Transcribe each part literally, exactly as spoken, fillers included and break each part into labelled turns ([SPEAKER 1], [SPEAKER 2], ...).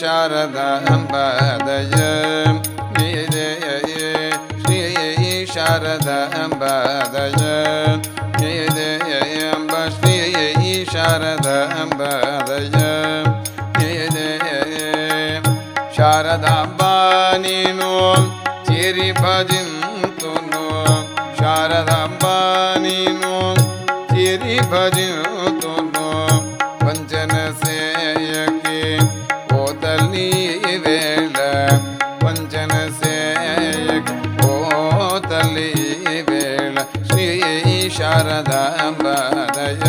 [SPEAKER 1] ಶಾರದಾಂಬಾದಯ ನಿದಯ ಶ್ರೀ ಶಾರದಾಂಬಾದಯ ನಿದಯ ಅಂಬ ಶ್ರೀ ಶಾರದಾಂಬಾದಯ ನಿದಯ ಶಾರದಾಂಬಾ ನೀನು ಚಿರಿ ಭಜಿಂತುನು ಶಾರದಾಂಬಾ ನೀನು ಚಿರಿ ಭಜಿಂತುನು ವಂಚನ ಸೇಯಕ್ಕೆ ಓತಲ್ಲಿ ವೇಳ ವಂಚನ ಸೇಯಕ್ಕೆ ಓತಲ್ಲಿ ವೇಳ ಶ್ರೀ ಶಾರದಾಂಬಾದಯ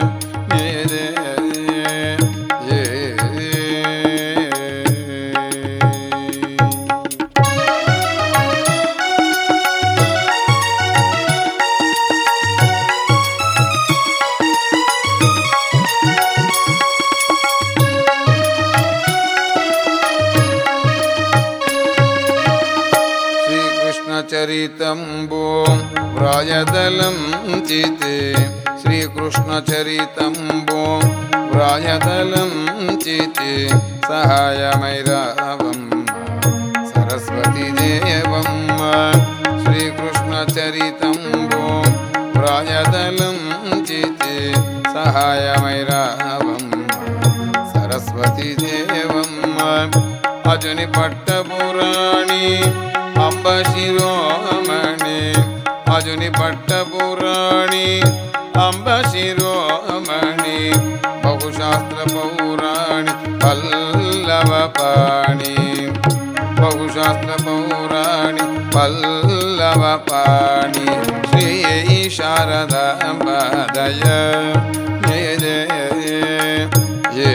[SPEAKER 1] चरितंबो व्राजदलं चिते श्रीकृष्णचरितंबो व्राजदलं चिते सहायमैरावं सरस्वती देवं श्रीकृष्णचरितंबो व्राजदलं चिते सहायमैरावं सरस्वती देवं अजुनि पट्टपुराणी अंब शिरोमणि अजुनि पट्टपुराणी अंब शिरोमणि बहुशास्त्र पौराणि पल्लवपाणि बहुशास्त्र पौराणि पल्लवपाणि श्री शारदांबादय ये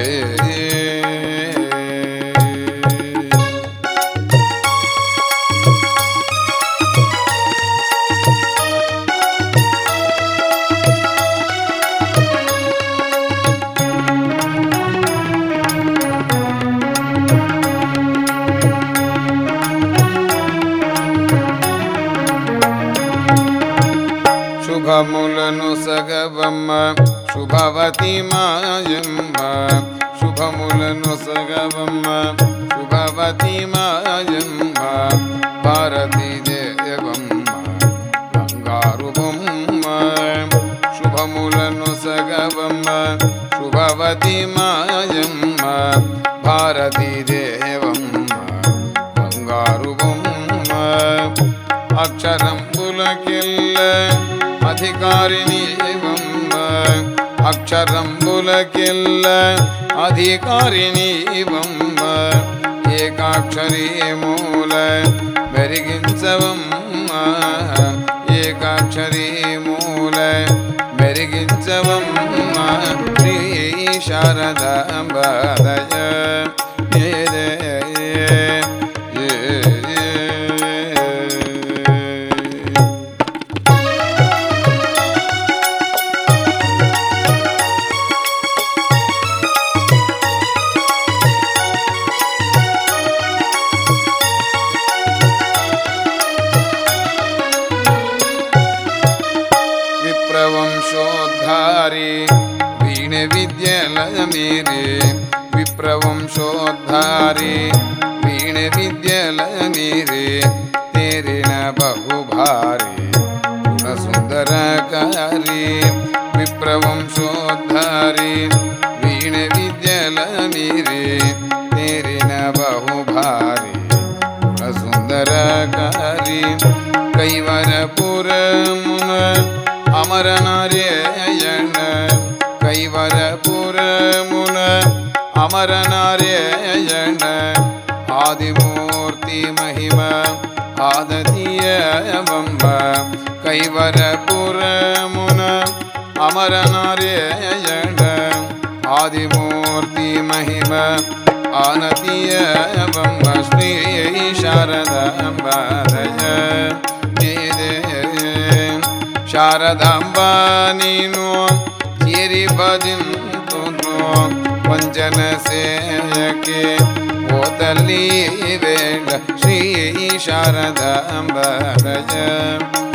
[SPEAKER 1] शुभमुలను సగవమ్మ శుభవతి మాయమ్మ శుభములను సగవమ్మ శుభవతి మాయమ్మ భారతీ దేవమ్మ బంగారు బొమ్మ శుభములను సగవమ్మ శుభవతి మాయమ్మ భారతీ దేవమ్మ బంగారు బొమ్మ అక్షరంబులకెల్ల अधिकारिणी वम्ब अक्षरंबुलकिल्ल अधिकारिणी वम्ब एकाक्षरी मूल मेरिगिंचवम्म एकाक्षरी मूल मेरिगिंचवम्म श्री शारदांबादय विप्रवंशोद्धारी वीण विद्यालयमेरे विप्रवंशोद्धारी वीण विद्यालयमेरे तेरे न बहुभारी गुणसुंदरकारी विप्रवंशोद्धारी वीण विद्यालयमेरे तेरे न बहुभारी गुणसुंदरकारी कैवरपुर मुन अमर नारायण कैवरपुर मुन अमर नारायण आदिमूर्ति महिमा आदतीय बंब कैवरपुर मुन अमर नारायण आदिमूर्ति महिमा आनतीय बंब श्री शारदांबादय शारदांबा नीनु चिरि भजिंतुनु ವಂಚನ ಸೇಯಕ್ಕೆ ಓತಲ್ಲಿ ವೇಳ ಶ್ರೀ ಶಾರದಾಂಬಾದಯ